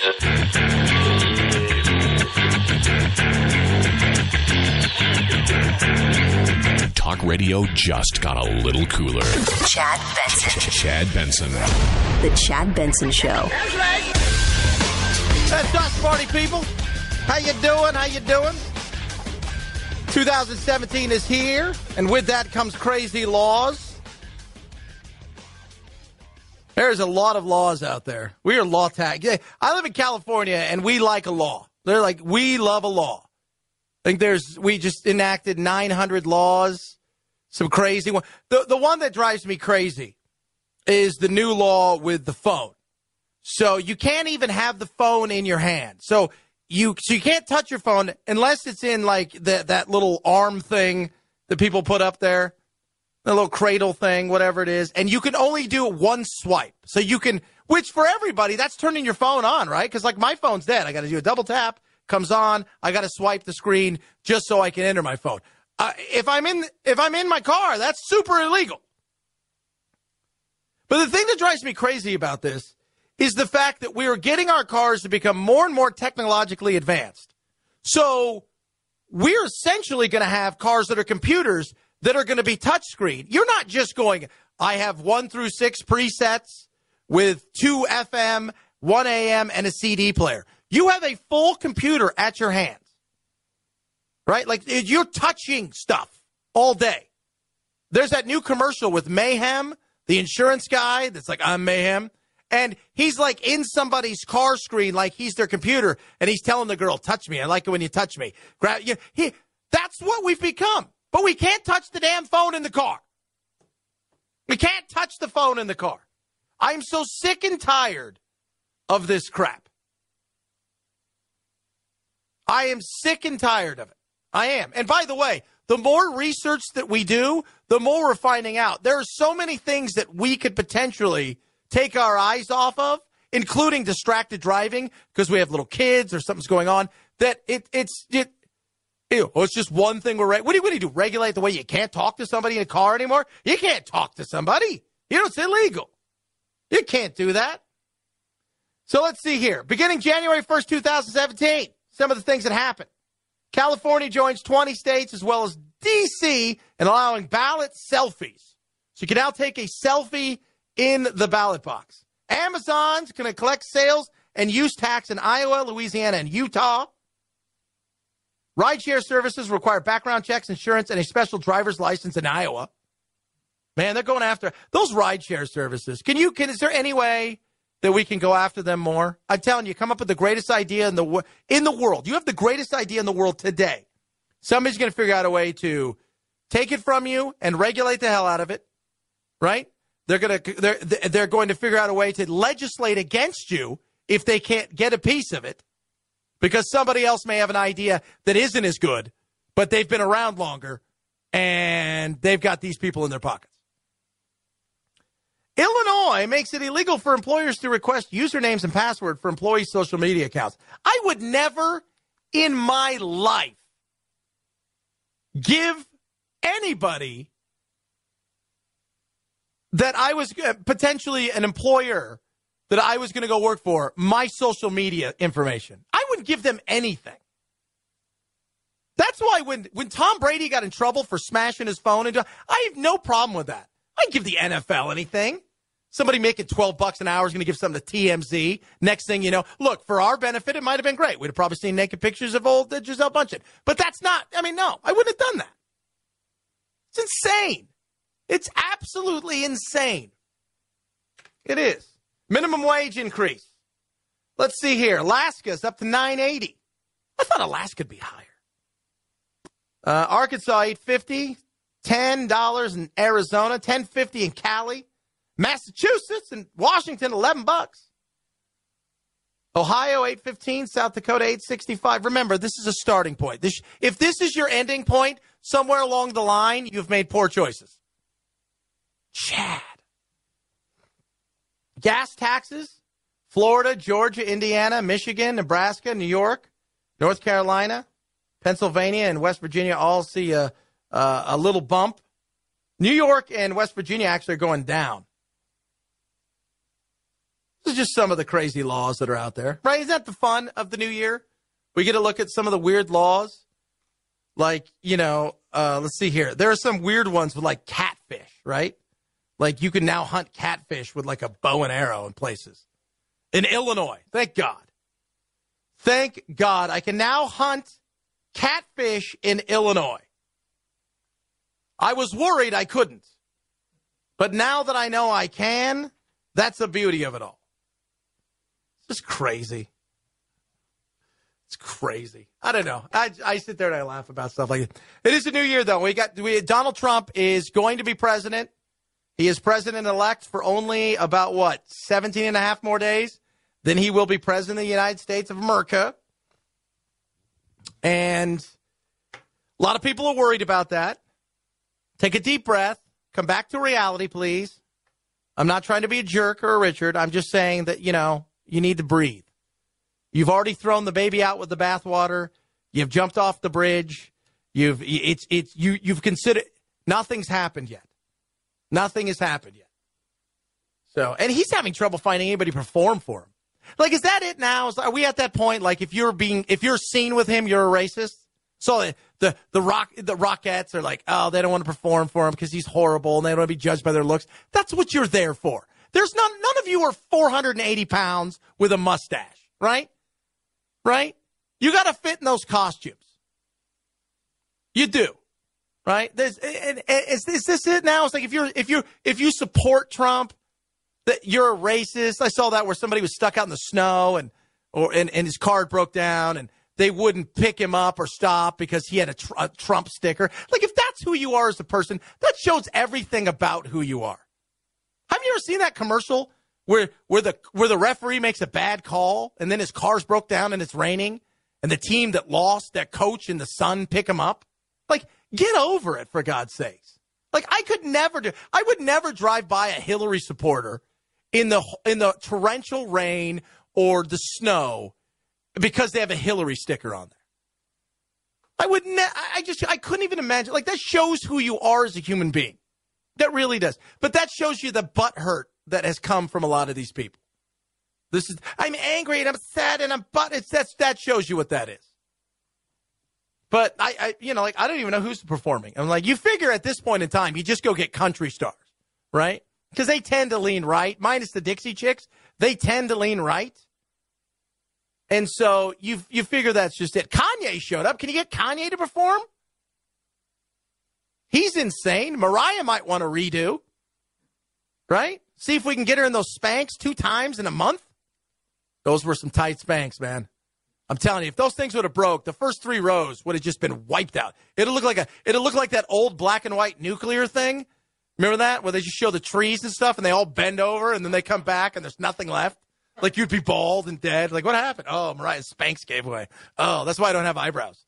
Talk radio just got a little cooler. Chad Benson. Chad Benson. The Chad Benson Show. That's us, party people. How you doing? How you doing? 2017 is here, and with that comes crazy laws. There's a lot of laws out there. We are law tag. I live in California, and we like a law. They're like, we love a law. I think we just enacted 900 laws. Some crazy one. The one that drives me crazy is the new law with the phone. So you can't even have the phone in your hand. So you can't touch your phone unless it's in like that little arm thing that people put up there, the little cradle thing, whatever it is. And you can only do one swipe. So you can, which for everybody, that's turning your phone on, right? Because like my phone's dead. I got to do a double tap, comes on. I got to swipe the screen just so I can enter my phone. If I'm in my car, that's super illegal. But the thing that drives me crazy about this is the fact that we are getting our cars to become more and more technologically advanced. So we're essentially going to have cars that are computers that are going to be touchscreen. You're not just going, I have 1 through 6 presets with 2 FM, 1 AM, and a CD player. You have a full computer at your hands. Right? Like, you're touching stuff all day. There's that new commercial with Mayhem, the insurance guy that's like, I'm Mayhem. And he's like in somebody's car screen like he's their computer. And he's telling the girl, touch me. I like it when you touch me. That's what we've become. But we can't touch the damn phone in the car. We can't touch the phone in the car. I'm so sick and tired of this crap. I am sick and tired of it. I am. And by the way, the more research that we do, the more we're finding out. There are so many things that we could potentially take our eyes off of, including distracted driving, because we have little kids or something's going on, that it's just one thing we're right. What do you do? Regulate the way you can't talk to somebody in a car anymore? You can't talk to somebody. It's illegal. You can't do that. So let's see here. Beginning January 1st, 2017, some of the things that happened. California joins 20 states as well as D.C. in allowing ballot selfies. So you can now take a selfie in the ballot box. Amazon's going to collect sales and use tax in Iowa, Louisiana, and Utah. Rideshare services require background checks, insurance, and a special driver's license in Iowa. Man, they're going after those rideshare services. Is there any way that we can go after them more? I'm telling you, come up with the greatest idea in the world. You have the greatest idea in the world today. Somebody's going to figure out a way to take it from you and regulate the hell out of it, right? They're going to figure out a way to legislate against you if they can't get a piece of it, because somebody else may have an idea that isn't as good, but they've been around longer and they've got these people in their pockets. Illinois makes it illegal for employers to request usernames and passwords for employees' social media accounts. I would never in my life give anybody that I was potentially an employer that I was going to go work for my social media information. I wouldn't give them anything. That's why when Tom Brady got in trouble for smashing his phone, I have no problem with that. I'd give the NFL anything. Somebody making $12 an hour is going to give something to TMZ. Next thing you know, look, for our benefit, it might have been great. We'd have probably seen naked pictures of old Gisele Bündchen. But that's not, no, I wouldn't have done that. It's insane. It's absolutely insane. It is. Minimum wage increase. Let's see here. Alaska's up to $9.80. I thought Alaska would be higher. Arkansas, $8.50. $10 in Arizona, $10.50 in Cali. Massachusetts and Washington, $11. Ohio, $8.15. South Dakota, $8.65. Remember, this is a starting point. If this is your ending point, somewhere along the line, you've made poor choices. Chad. Gas taxes, Florida, Georgia, Indiana, Michigan, Nebraska, New York, North Carolina, Pennsylvania, and West Virginia all see a little bump. New York and West Virginia actually are going down. This is just some of the crazy laws that are out there, right? Isn't that the fun of the new year? We get to look at some of the weird laws. Like, let's see here. There are some weird ones with like catfish, right? Like you can now hunt catfish with like a bow and arrow in places. In Illinois, thank God. Thank God I can now hunt catfish in Illinois. I was worried I couldn't. But now that I know I can, that's the beauty of it all. It's just crazy. It's crazy. I don't know. I sit there and I laugh about stuff like it. It is a new year, though. Donald Trump is going to be president. He is president-elect for only about, 17 and a half more days? Then he will be president of the United States of America. And a lot of people are worried about that. Take a deep breath. Come back to reality, please. I'm not trying to be a jerk or a Richard. I'm just saying that, you need to breathe. You've already thrown the baby out with the bathwater. You've jumped off the bridge. You've considered nothing's happened yet. Nothing has happened yet. So, and he's having trouble finding anybody to perform for him. Like, is that it now? Are we at that point? Like, if you're seen with him, you're a racist? So the Rockettes are like, oh, they don't want to perform for him because he's horrible and they don't want to be judged by their looks. That's what you're there for. There's none of you are 480 pounds with a mustache, right? Right? You got to fit in those costumes. You do, right? Is this it now? It's like if you support Trump, that you're a racist. I saw that where somebody was stuck out in the snow and his car broke down and they wouldn't pick him up or stop because he had a Trump sticker. Like, if that's who you are as a person, that shows everything about who you are. Have you ever seen that commercial where the referee makes a bad call and then his car's broke down and it's raining and the team that lost, that coach in the sun, pick him up? Like, get over it, for God's sakes. Like, I would never drive by a Hillary supporter in the torrential rain or the snow because they have a Hillary sticker on there. I couldn't even imagine. Like, that shows who you are as a human being. That really does. But that shows you the butt hurt that has come from a lot of these people. I'm angry and I'm sad and that shows you what that is. But I don't even know who's performing. I'm like, you figure at this point in time, you just go get country stars, right? Because they tend to lean right, minus the Dixie Chicks. They tend to lean right. And so you figure that's just it. Kanye showed up. Can you get Kanye to perform? He's insane. Mariah might want to redo, right? See if we can get her in those Spanx 2 times in a month. Those were some tight Spanx, man. I'm telling you, if those things would have broke, the first 3 rows would have just been wiped out. It'll look like that old black and white nuclear thing. Remember that? Where they just show the trees and stuff and they all bend over and then they come back and there's nothing left. Like you'd be bald and dead. Like, what happened? Oh, Mariah's Spanx gave away. Oh, that's why I don't have eyebrows.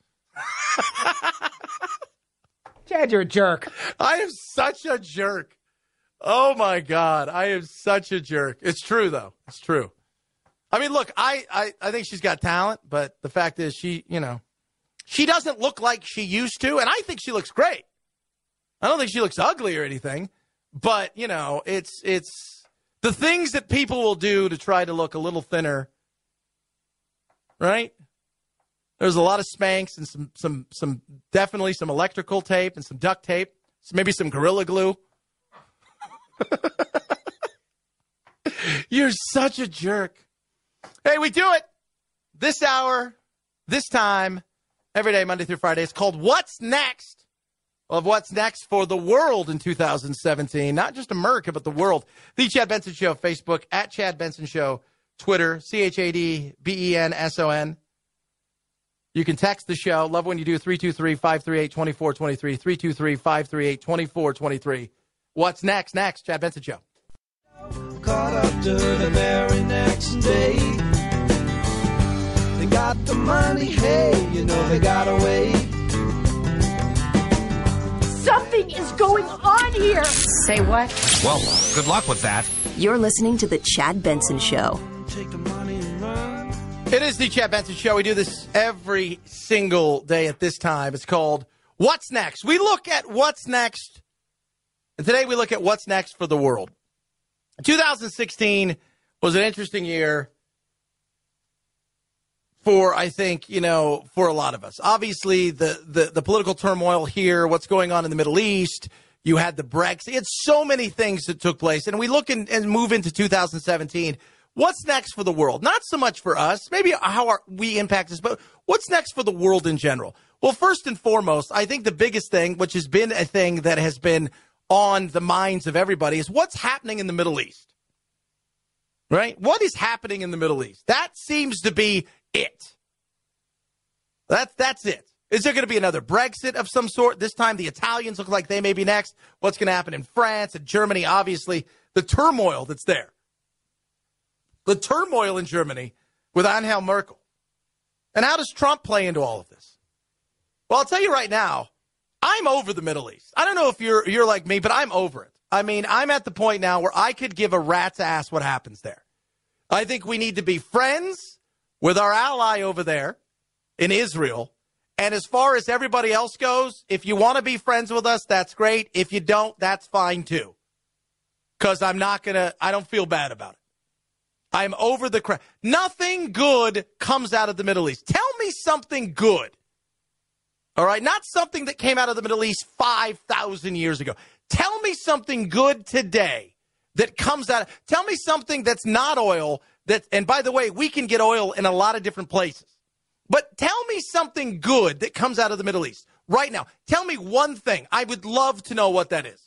Chad, you're a jerk. I am such a jerk. Oh, my God. I am such a jerk. It's true, though. It's true. I mean, look, I think she's got talent, but the fact is she doesn't look like she used to, and I think she looks great. I don't think she looks ugly or anything, but, it's the things that people will do to try to look a little thinner, right? There's a lot of Spanx and some definitely some electrical tape and some duct tape, maybe some Gorilla Glue. You're such a jerk. Hey, we do it this hour, this time, every day, Monday through Friday. It's called What's Next? Of what's next for the world in 2017. Not just America, but the world. The Chad Benson Show, Facebook, at Chad Benson Show, Twitter, ChadBenson. You can text the show. Love when you do. 323-538-2423. 323-538-2423. What's next? Next, Chad Benson Show. Caught up to the very next day. They got the money, hey, they got away. Something is going on here. Say what? Well, good luck with that. You're listening to The Chad Benson Show. Take the money and run. It is the Chad Benson Show. We do this every single day at this time. It's called What's Next? We look at what's next. And today we look at what's next for the world. 2016 was an interesting year for, I think, for a lot of us. Obviously, the political turmoil here, what's going on in the Middle East, you had the Brexit. It's so many things that took place. And we look and move into 2017. What's next for the world? Not so much for us, maybe how we impact this, but what's next for the world in general? Well, first and foremost, I think the biggest thing, which has been a thing that has been on the minds of everybody, is what's happening in the Middle East. Right? What is happening in the Middle East? That seems to be it. That's it. Is there going to be another Brexit of some sort? This time the Italians look like they may be next. What's going to happen in France and Germany? Obviously, the turmoil that's there. The turmoil in Germany with Angela Merkel. And how does Trump play into all of this? Well, I'll tell you right now, I'm over the Middle East. I don't know if you're like me, but I'm over it. I mean, I'm at the point now where I could give a rat's ass what happens there. I think we need to be friends with our ally over there in Israel. And as far as everybody else goes, if you want to be friends with us, that's great. If you don't, that's fine too. Because I don't feel bad about it. I'm over the crap. Nothing good comes out of the Middle East. Tell me something good. All right? Not something that came out of the Middle East 5,000 years ago. Tell me something good today that comes out. Tell me something that's not oil. And by the way, we can get oil in a lot of different places. But tell me something good that comes out of the Middle East right now. Tell me one thing. I would love to know what that is.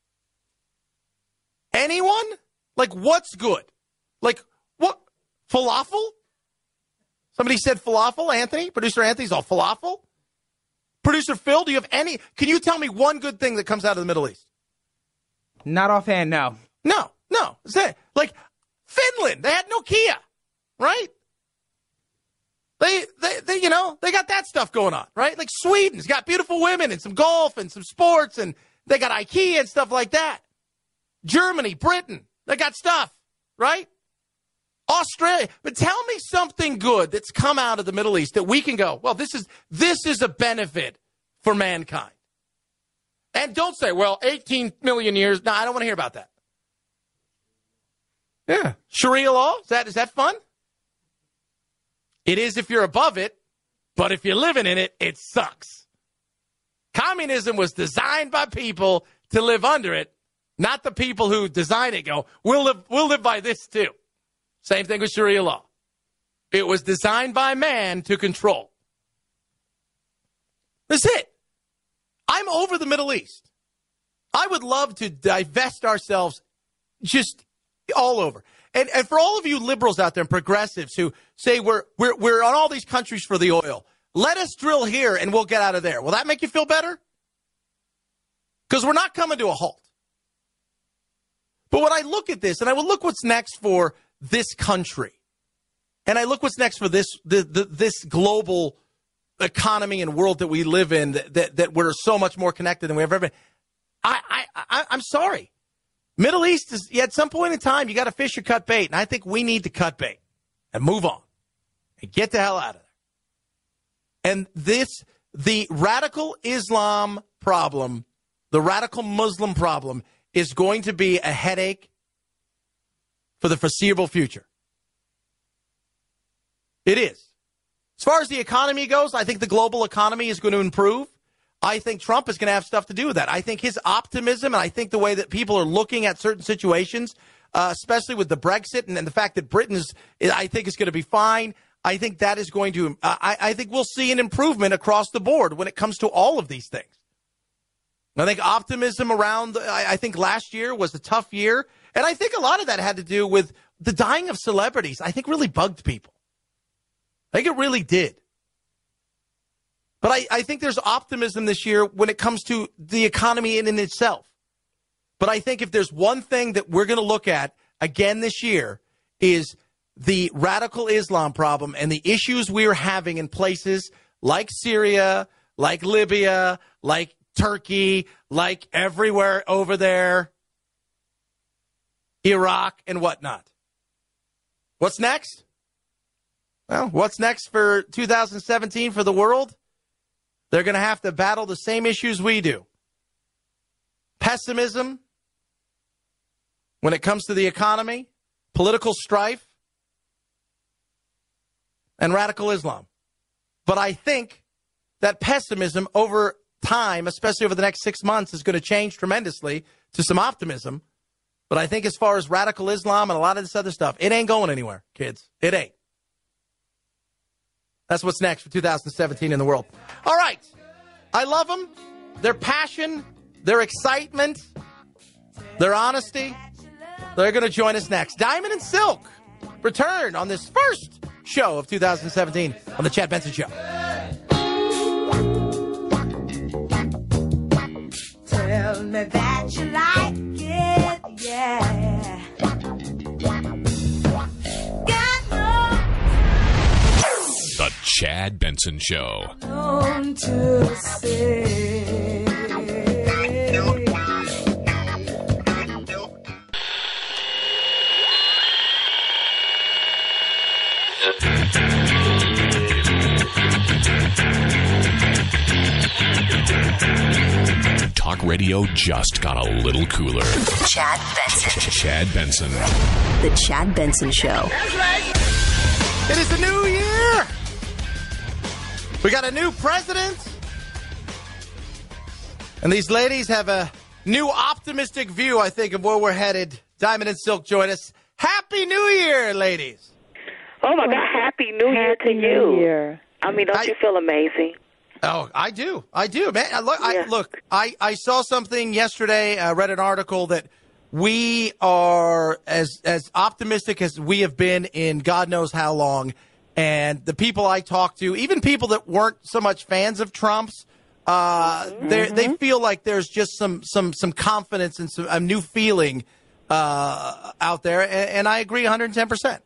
Anyone? Like, what's good? Like, what? Falafel? Somebody said falafel, Anthony? Producer Anthony's all falafel? Producer Phil, do you have any? Can you tell me one good thing that comes out of the Middle East? Not offhand, no. No. Like, Finland, they had Nokia, right? They got that stuff going on, right? Like Sweden's got beautiful women and some golf and some sports, and they got IKEA and stuff like that. Germany, Britain, they got stuff, right? Australia. But tell me something good that's come out of the Middle East that we can go, well, this is a benefit for mankind. And don't say, well, 18 million years. No, I don't want to hear about that. Yeah. Sharia law, is that fun? It is if you're above it, but if you're living in it, it sucks. Communism was designed by people to live under it, not the people who design it go, we'll live by this too. Same thing with Sharia law. It was designed by man to control. That's it. I'm over the Middle East. I would love to divest ourselves just all over. And for all of you liberals out there and progressives who say we're on all these countries for the oil, let us drill here and we'll get out of there. Will that make you feel better? Because we're not coming to a halt. But when I look at this, and I will look what's next for this country, and I look what's next for this global economy and world that we live in, that we're so much more connected than we have ever been. I'm sorry. Middle East is, at some point in time, you got to fish or cut bait. And I think we need to cut bait and move on and get the hell out of there. And the radical Islam problem, the radical Muslim problem, is going to be a headache for the foreseeable future. It is. As far as the economy goes, I think the global economy is going to improve. I think Trump is going to have stuff to do with that. I think his optimism, and I think the way that people are looking at certain situations, especially with the Brexit and the fact that Britain is going to be fine. I think that is going to, I think we'll see an improvement across the board when it comes to all of these things. I think optimism I think last year was a tough year. And I think a lot of that had to do with the dying of celebrities. I think really bugged people. I think it really did. But I think there's optimism this year when it comes to the economy in itself. But I think if there's one thing that we're going to look at again this year is the radical Islam problem and the issues we're having in places like Syria, like Libya, like Turkey, like everywhere over there, Iraq and whatnot. What's next? Well, what's next for 2017 for the world? They're going to have to battle the same issues we do. Pessimism when it comes to the economy, political strife, and radical Islam. But I think that pessimism over time, especially over the next 6 months, is going to change tremendously to some optimism. But I think as far as radical Islam and a lot of this other stuff, it ain't going anywhere, kids. It ain't. That's what's next for 2017 in the world. All right. I love them. Their passion, their excitement, their honesty. They're going to join us next. Diamond and Silk return on this first show of 2017 on the Chad Benson Show. Tell me that you like it, yeah. The Chad Benson Show. On to say. Talk radio just got a little cooler. Chad Benson. Chad Benson. The Chad Benson Show. It is a new year. We got a new president. And these ladies have a new optimistic view, I think, of where we're headed. Diamond and Silk join us. Happy New Year, ladies. Oh, my God. Happy New Year to you. New Year. I mean, don't you feel amazing? Oh, I do, man. I saw something yesterday. I read an article that we are as optimistic as we have been in God knows how long. And the people I talked to, even people that weren't so much fans of Trump's, they feel like there's just some confidence and a new feeling out there. And I agree 110%.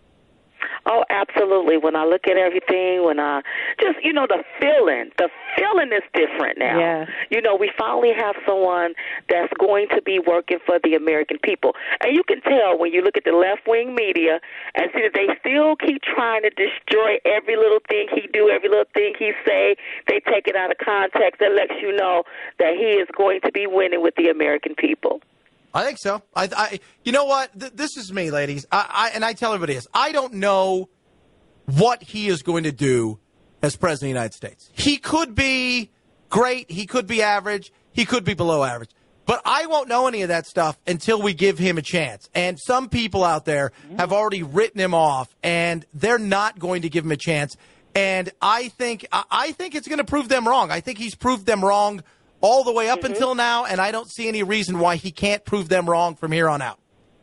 Oh, absolutely. When I look at everything, when I just, the feeling is different now. Yeah. We finally have someone that's going to be working for the American people. And you can tell when you look at the left-wing media and see that they still keep trying to destroy every little thing he do, every little thing he say. They take it out of context. That lets you know that he is going to be winning with the American people. I think so. You know what? This is me, ladies. And I tell everybody this. I don't know what he is going to do as president of the United States. He could be great. He could be average. He could be below average. But I won't know any of that stuff until we give him a chance. And some people out there have already written him off, and they're not going to give him a chance. And I think it's going to prove them wrong. I think he's proved them wrong all the way up until now, and I don't see any reason why he can't prove them wrong from here on out.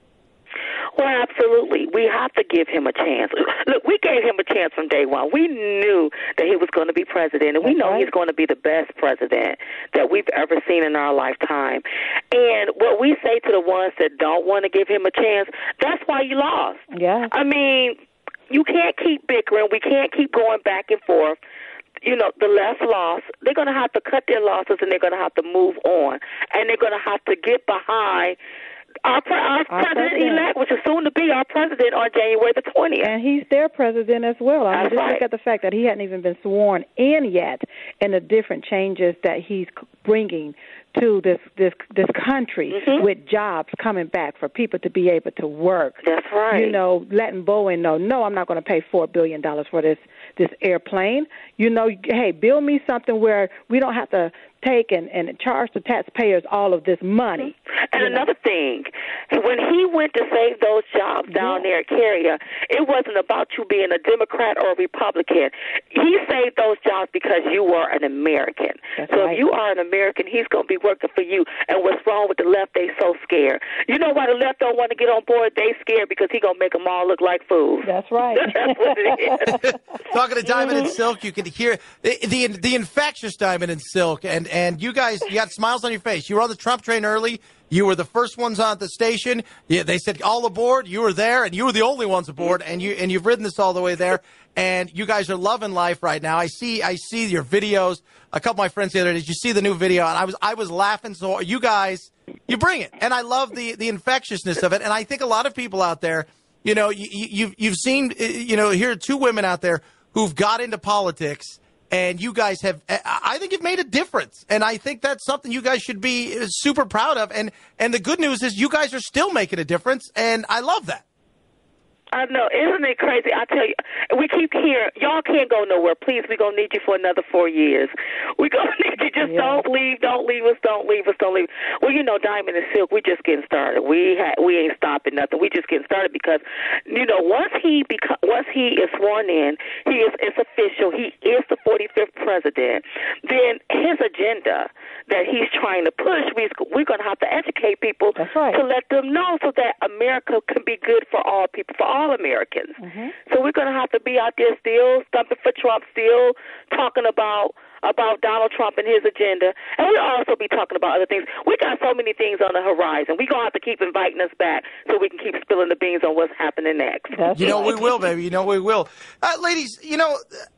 Well, absolutely. We have to give him a chance. Look, we gave him a chance from day one. We knew that he was going to be president, and we know he's going to be the best president that we've ever seen in our lifetime. And what we say to the ones that don't want to give him a chance, that's why you lost. Yeah. I mean, you can't keep bickering. We can't keep going back and forth. The left lost. They're going to have to cut their losses, and they're going to have to move on. And they're going to have to get behind our president-elect, which is soon to be our president on January the 20th. And he's their president as well. I mean, just right. look at the fact that he hadn't even been sworn in yet, and the different changes that he's bringing to this country with jobs coming back for people to be able to work. That's right. Letting Boeing know, no, I'm not going to pay $4 billion for this airplane. Hey, build me something where we don't have to take and charge the taxpayers all of this money. And another thing, when he went to save those jobs down there at Carrier, it wasn't about you being a Democrat or a Republican. He saved those jobs because you were an American. That's so right. If you are an American, he's going to be working for you. And what's wrong with the left? They so scared. You know why the left don't want to get on board? They scared because he going to make them all look like fools. That's right. That's what it is. Talking to Diamond and Silk, you can hear the infectious Diamond and Silk, and you guys, you got smiles on your face. You were on the Trump train early. You were the first ones on at the station. Yeah, they said all aboard. You were there, and you were the only ones aboard, and you've ridden this all the way there. And you guys are loving life right now. I see your videos. A couple of my friends the other day, did you see the new video? And I was laughing. So you guys, you bring it, and I love the infectiousness of it. And I think a lot of people out there, you've seen, here are two women out there who've got into politics. And you guys I think you've made a difference. And I think that's something you guys should be super proud of. And the good news is you guys are still making a difference. And I love that. I know. Isn't it crazy? I tell you, we keep hearing, y'all can't go nowhere. Please, we're going to need you for another 4 years. We're going to need you. Just don't leave us. Well, you know, Diamond and Silk, we're just getting started. We ain't stopping nothing. We just getting started because, you know, once he is sworn in, it's official. He is the 45th president. Then his agenda that he's trying to push, we're going to have to educate people to let them know so that America can be good for all people, for all Americans. So we're going to have to be out there still stumping for Trump, still talking about Donald Trump and his agenda. And we'll also be talking about other things. We got so many things on the horizon. We're going to have to keep inviting us back so we can keep spilling the beans on what's happening next. You know we will, baby. You know we will. Ladies, you know,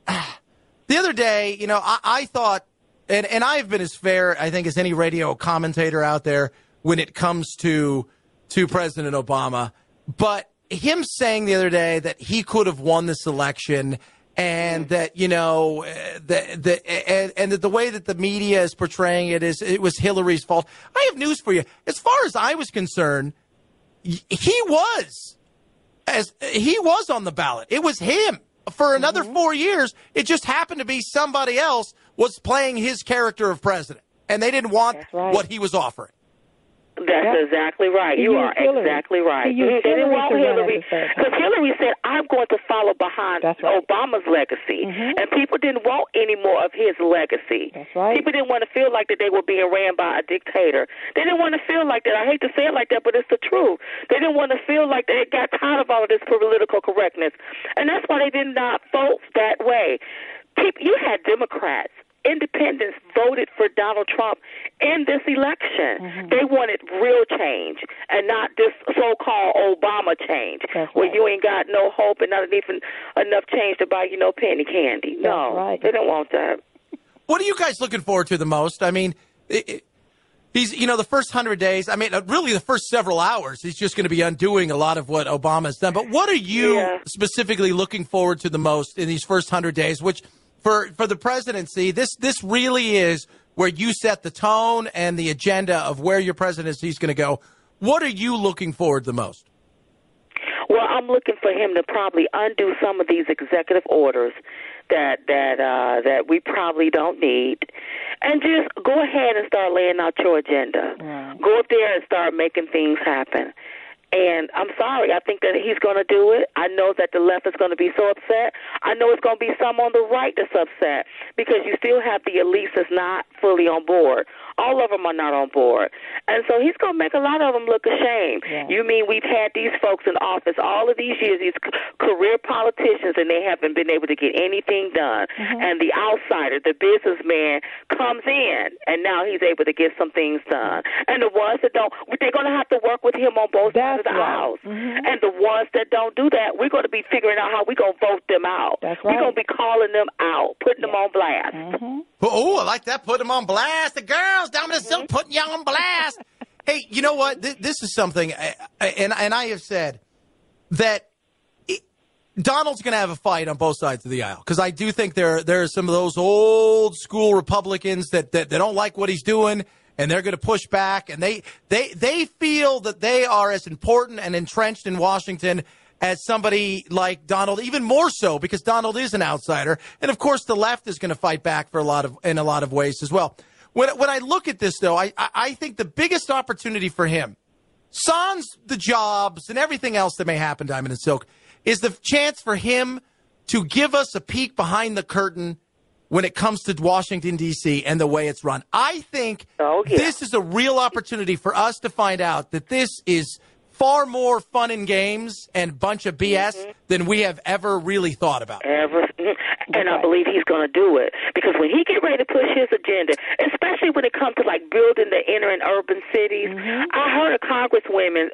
the other day, you know, I thought, and I've been as fair, I think, as any radio commentator out there when it comes to President Obama. But him saying the other day that he could have won this election and that, you know, and that the way that the media is portraying it was Hillary's fault. I have news for you. As far as I was concerned, he was on the ballot. It was him. For another 4 years, it just happened to be somebody else was playing his character of president, and they didn't want what he was offering. That's exactly right. You are exactly right. They didn't want Hillary because Hillary said, I'm going to follow behind Obama's legacy. And people didn't want any more of his legacy. People didn't want to feel like that they were being ran by a dictator. They didn't want to feel like that. I hate to say it like that, but it's the truth. They didn't want to feel like they got tired of all of this political correctness. And that's why they did not vote that way. You had Democrats, independents voted for Donald Trump in this election. They wanted real change and not this so-called Obama change where you ain't got no hope and not even enough change to buy, you know, penny candy. No, they don't want that. What are you guys looking forward to the most? I mean, he's, you know, the first 100 days, I mean, really the first several hours, he's just going to be undoing a lot of what Obama's done. But what are you specifically looking forward to the most in these first 100 days, which for the presidency, this really is where you set the tone and the agenda of where your presidency is going to go. What are you looking forward to the most? Well, I'm looking for him to probably undo some of these executive orders that we probably don't need, and just go ahead and start laying out your agenda. Go up there and start making things happen. And I'm sorry, I think that he's going to do it. I know that the left is going to be so upset. I know it's going to be some on the right that's upset because you still have the elites that's not fully on board. All of them are not on board. And so he's going to make a lot of them look ashamed. You mean we've had these folks in office all of these years, these career politicians, and they haven't been able to get anything done. And the outsider, the businessman, comes in, and now he's able to get some things done. And the ones that don't, they're going to have to work with him on both sides of the house. And the ones that don't do that, we're going to be figuring out how we're going to vote them out. We're going to be calling them out, putting them on blast. Oh, I like that. Put them on blast. The girls down in the Silk putting you on blast. Hey, you know what? This is something, and I have said that Donald's going to have a fight on both sides of the aisle because I do think there are some of those old school Republicans that don't like what he's doing, and they're going to push back, and they feel that they are as important and entrenched in Washington as somebody like Donald, even more so because Donald is an outsider, and of course the left is going to fight back in a lot of ways as well. When I look at this, though, I think the biggest opportunity for him, sans the jobs and everything else that may happen, Diamond and Silk, is the chance for him to give us a peek behind the curtain when it comes to Washington, D.C. and the way it's run. I think this is a real opportunity for us to find out that this is far more fun and games and bunch of BS than we have ever really thought about. And I believe he's going to do it because when he get ready to push his agenda, especially when it comes to like building the inner and urban cities, I heard a congresswoman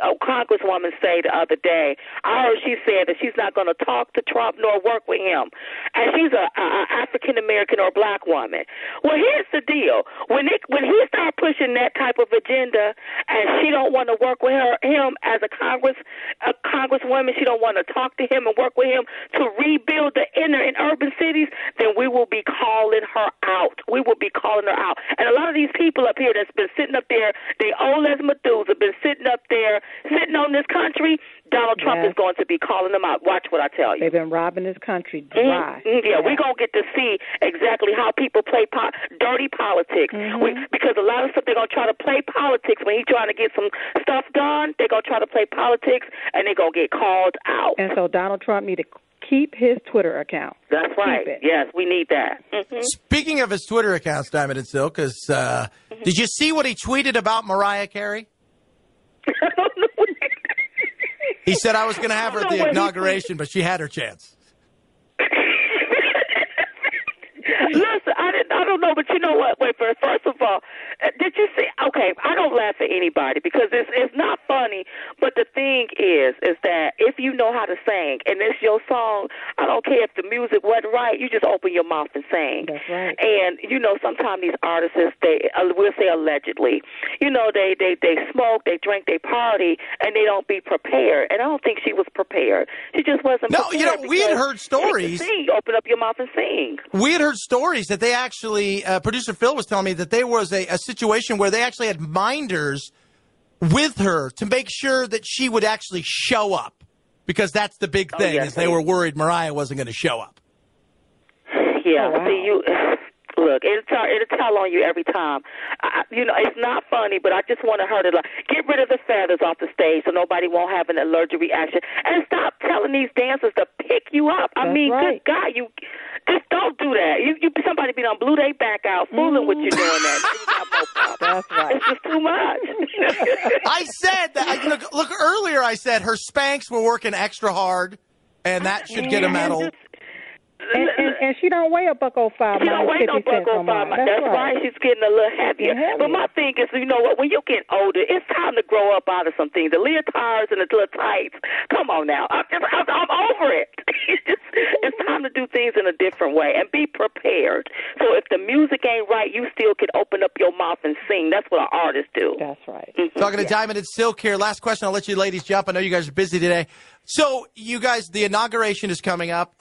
say the other day, she said that she's not going to talk to Trump nor work with him, and she's a African American or black woman. Well, here's the deal: when he start pushing that type of agenda, and she don't want to work with him as a congresswoman, she don't want to talk to him and work with him to rebuild the inner and urban cities, then we will be calling her out. We will be calling her out. And a lot of these people up here that's been sitting up there, they old as Methuselah, been sitting up there, sitting on this country, Donald Trump is going to be calling them out. Watch what I tell you. They've been robbing this country dry. Yeah, we're going to get to see exactly how people play dirty politics. Because a lot of stuff, they're going to try to play politics. When he's trying to get some stuff done, they're going to try to play politics, and they're going to get called out. And so Donald Trump need to keep his Twitter account. That's right. Yes, we need that. Speaking of his Twitter accounts, Diamond and Silk, did you see what he tweeted about Mariah Carey? I don't know. He said I was going to have her at the inauguration, but she had her chance. Listen, I don't know, but you know what? Wait, first of all, did you see? Okay, I don't laugh at anybody because it's not funny. But the thing is that if you know how to sing and it's your song, I don't care if the music wasn't right. You just open your mouth and sing. That's right. And you know, sometimes these artists, we'll say allegedly, you know, they smoke, they drink, they party, and they don't be prepared. And I don't think she was prepared. She just wasn't. No, you know, we had heard stories. Sing, open up your mouth and sing. We had heard stories that they actually, producer Phil was telling me that there was a situation where they actually had minders with her to make sure that she would actually show up, because that's the big thing, is they were worried Mariah wasn't going to show up. Yeah, see, you look, it'll tell on you every time. You know, it's not funny, but I just want her to get rid of the feathers off the stage so nobody won't have an allergic reaction, and stop telling these dancers to pick you up. I mean, good God, you just don't do that. Somebody be on blew their back out fooling with you doing that. That's right. It's just too much. I said that. Look, earlier I said her Spanx were working extra hard, and that should get a medal. And she don't weigh $1.05. She don't weigh no $1.05. That's right. She's getting a little heavier. But my thing is, you know what? When you get older, it's time to grow up out of some things. The leotards and the little tights. Come on now. I'm over it. It's time to do things in a different way and be prepared. So if the music ain't right, you still can open up your mouth and sing. That's what an artist do. That's right. Talking to Diamond and Silk here. Last question. I'll let you ladies jump. I know you guys are busy today. So you guys, the inauguration is coming up.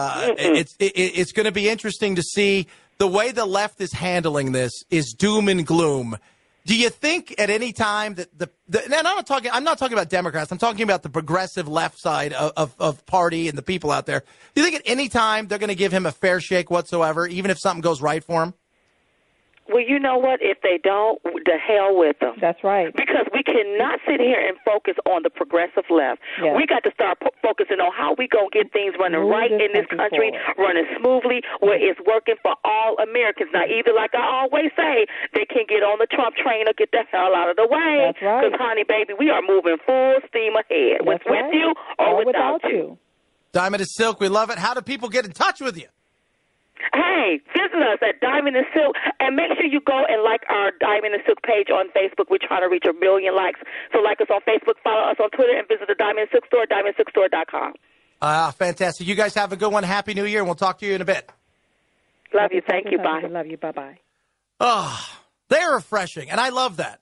It's going to be interesting to see the way the left is handling this is doom and gloom. Do you think at any time that and I'm not talking about Democrats. I'm talking about the progressive left side of party and the people out there. Do you think at any time they're going to give him a fair shake whatsoever, even if something goes right for him? Well, you know what? If they don't, the hell with them. That's right. Because we cannot sit here and focus on the progressive left. Yes. We got to start focusing on how we going to get things running right in this country, running smoothly, where it's working for all Americans. Now, either, like I always say, they can get on the Trump train or get the hell out of the way. That's right. Because, honey, baby, we are moving full steam ahead. With you or without you. Diamond and Silk, we love it. How do people get in touch with you? Hey, visit us at Diamond and Silk, and make sure you go and like our Diamond and Silk page on Facebook. We're trying to reach 1 million likes. So like us on Facebook, follow us on Twitter, and visit the Diamond and Silk store, diamondsilkstore.com. Fantastic. You guys have a good one. Happy New Year, and we'll talk to you in a bit. Love you. Thank you. Bye. Love you. Bye-bye. Oh, they're refreshing, and I love that.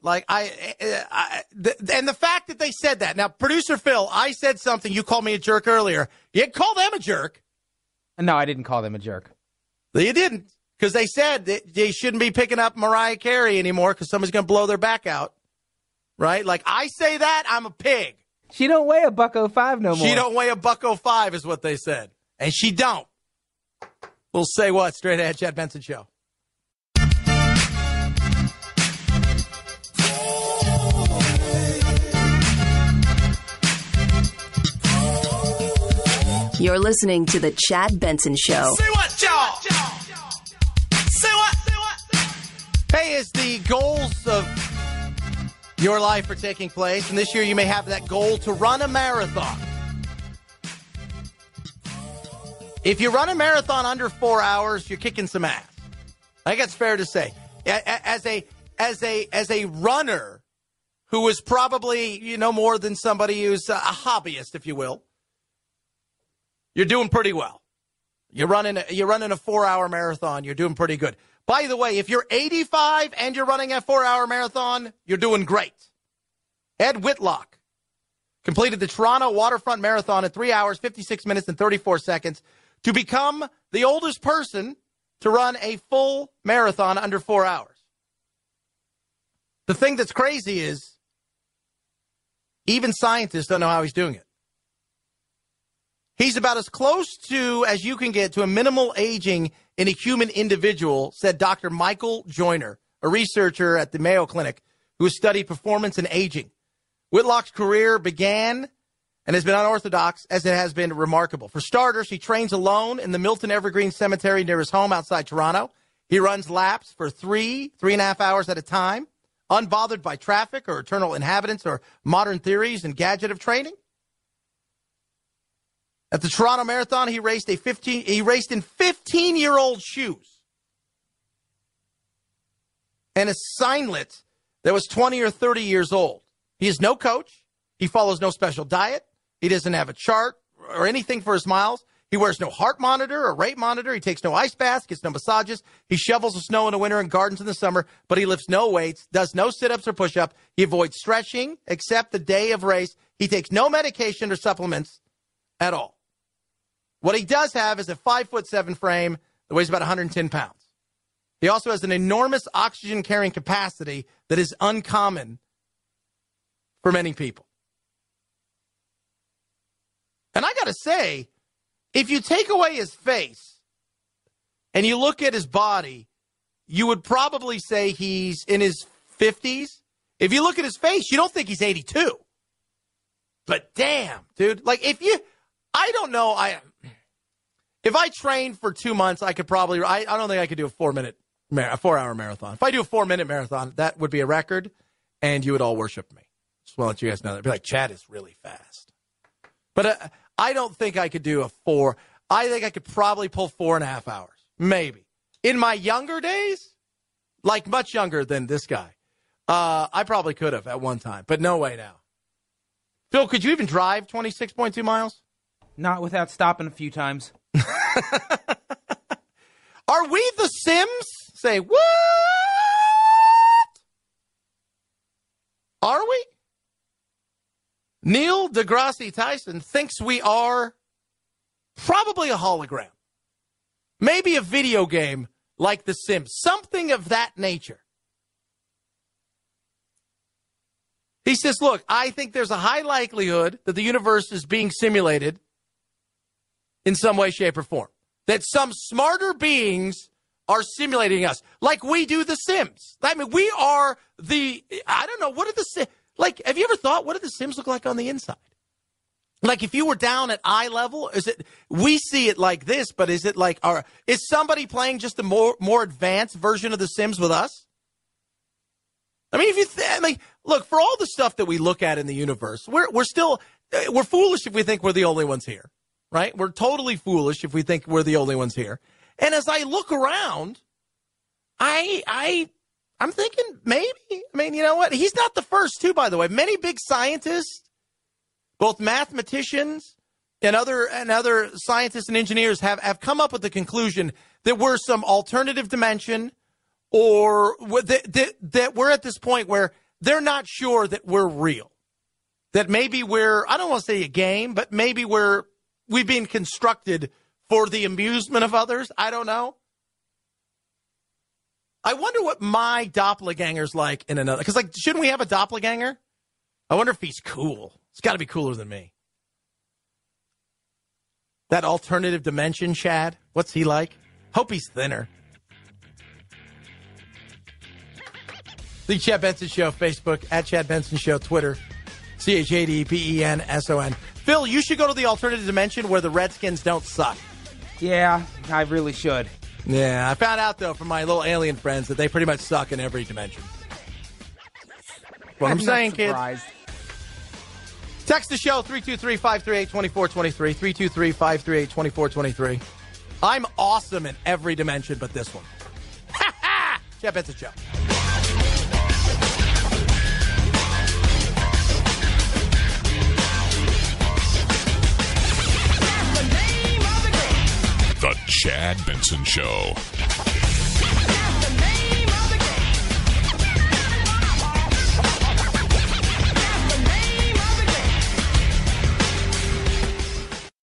And the fact that they said that. Now, producer Phil, I said something. You called me a jerk earlier. You call them a jerk. No, I didn't call them a jerk. You didn't, because they said that they shouldn't be picking up Mariah Carey anymore because somebody's going to blow their back out, right? Like, I say that, I'm a pig. She don't weigh $1.05 no more. She don't weigh $1.05 is what they said, and she don't. We'll say what? Straight ahead, Chad Benson Show. You're listening to The Chad Benson Show. Say what, y'all? Say what? Hey, as the goals of your life are taking place, and this year you may have that goal to run a marathon. If you run a marathon under 4 hours, you're kicking some ass. I think that's fair to say. As a runner who is probably, more than somebody who's a hobbyist, if you will, you're doing pretty well. You're running a 4-hour marathon. You're doing pretty good. By the way, if you're 85 and you're running a 4-hour marathon, you're doing great. Ed Whitlock completed the Toronto Waterfront Marathon in 3 hours, 56 minutes, and 34 seconds to become the oldest person to run a full marathon under 4 hours. The thing that's crazy is even scientists don't know how he's doing it. He's about as close to as you can get to a minimal aging in a human individual, said Dr. Michael Joyner, a researcher at the Mayo Clinic who has studied performance and aging. Whitlock's career began and has been unorthodox as it has been remarkable. For starters, he trains alone in the Milton Evergreen Cemetery near his home outside Toronto. He runs laps for 3.5 hours at a time, unbothered by traffic or eternal inhabitants or modern theories and gadget of training. At the Toronto Marathon, he raced in 15-year-old shoes and a signlet that was 20 or 30 years old. He is no coach. He follows no special diet. He doesn't have a chart or anything for his miles. He wears no heart monitor or rate monitor. He takes no ice baths, gets no massages. He shovels the snow in the winter and gardens in the summer, but he lifts no weights, does no sit-ups or push-ups. He avoids stretching except the day of race. He takes no medication or supplements at all. What he does have is a 5'7" frame that weighs about 110 pounds. He also has an enormous oxygen-carrying capacity that is uncommon for many people. And I got to say, if you take away his face and you look at his body, you would probably say he's in his 50s. If you look at his face, you don't think he's 82. But damn, dude, like I don't know. If I trained for 2 months, I could probably, I don't think I could do a 4-hour marathon. If I do a 4-minute marathon, that would be a record and you would all worship me. Just want to let you guys know that. Be like, Chad is really fast. But I don't think I could do a 4. I think I could probably pull 4.5 hours. Maybe. In my younger days, like much younger than this guy, I probably could have at one time, but no way now. Phil, could you even drive 26.2 miles? Not without stopping a few times. Are we the Sims? Say, what? Are we? Neil deGrasse Tyson thinks we are probably a hologram. Maybe a video game like The Sims. Something of that nature. He says, look, I think there's a high likelihood that the universe is being simulated in some way, shape, or form. That some smarter beings are simulating us like we do The Sims. I mean, we are I don't know, what are the Sims? Like, have you ever thought, what do the Sims look like on the inside? Like, if you were down at eye level, we see it like this, but is it like, is somebody playing just a more advanced version of the Sims with us? I mean, look, for all the stuff that we look at in the universe, we're foolish if we think we're the only ones here, right? We're totally foolish if we think we're the only ones here. And as I look around, I'm thinking maybe. I mean, you know what? He's not the first, too, by the way. Many big scientists, both mathematicians and other scientists and engineers have come up with the conclusion that we're some alternative dimension, or that we're at this point where they're not sure that we're real. That maybe I don't want to say a game, but maybe we've been constructed for the amusement of others. I don't know. I wonder what my doppelganger's like in another. Because, shouldn't we have a doppelganger? I wonder if he's cool. It's got to be cooler than me. That alternative dimension, Chad. What's he like? Hope he's thinner. The Chad Benson Show, Facebook, at Chad Benson Show, Twitter, CHADBENSON. Phil, you should go to the alternative dimension where the Redskins don't suck. Yeah, I really should. Yeah, I found out, though, from my little alien friends that they pretty much suck in every dimension. What I'm saying, kids. Text the show, 323-538-2423, 323-538-2423. I'm awesome in every dimension but this one. Ha ha! Chad Benson Show. The Chad Benson Show.